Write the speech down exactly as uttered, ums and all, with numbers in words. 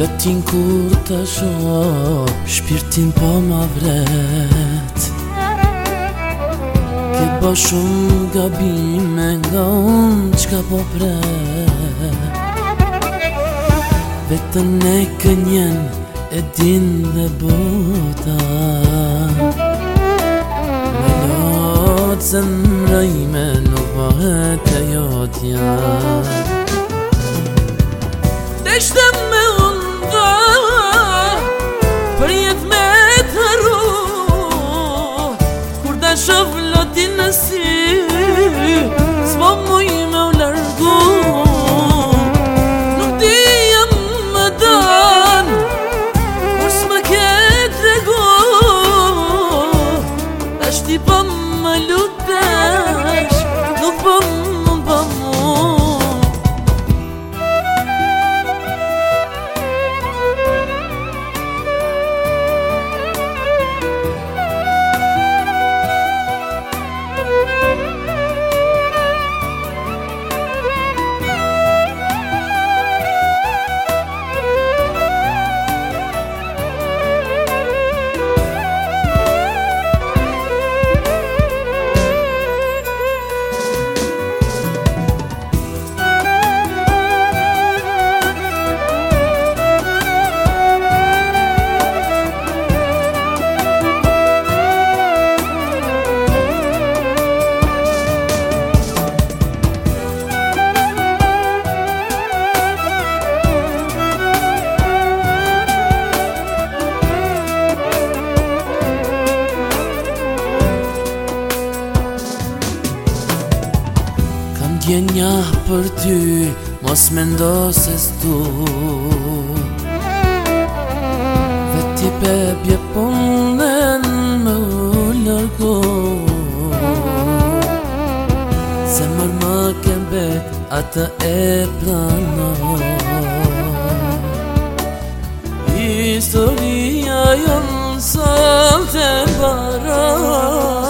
Flotin kur të shoh, shpirtin po ma vret. Ke bo shumë gabime nga unë qka po pret. Vetën e kënjen e din dhe bota. Me lotë zemra ime nuk bëhet e jotja. Deshte me unë për jet me të rru, kur da shof lotin në sy, s'po muj me u largu. Nuk di jam më dan, kur s'më ke tregu, tash ti po më lutesh, nuk po më po mu. Djenja për ty, mos mendo se s'du. Veti bebje punën me u largu. Zemër më ke bet, atë e prano. Historia jonë sot e bara.